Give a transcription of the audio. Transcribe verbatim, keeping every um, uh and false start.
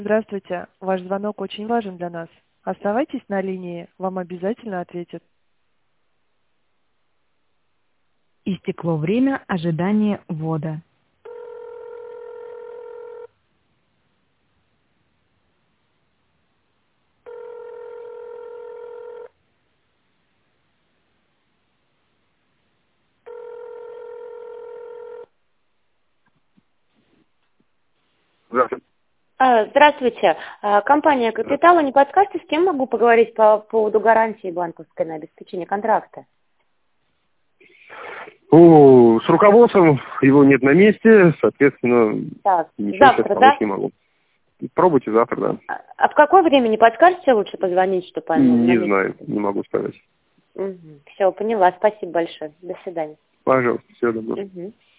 Здравствуйте. Ваш звонок очень важен для нас. Оставайтесь на линии, вам обязательно ответят. Истекло время ожидания ввода. Здравствуйте. А, Здравствуйте. А, Компания «Капитал». Не подскажете, с кем могу поговорить по поводу гарантии банковской на обеспечение контракта? О, с руководством его нет на месте, соответственно, Так, ничего завтра, сейчас да? помочь не могу. Пробуйте завтра, да. А а в какое время не подскажете лучше позвонить, чтобы они... Не знаю, не могу сказать. Все, поняла. Спасибо большое. До свидания. Пожалуйста, всего доброго. Мгм.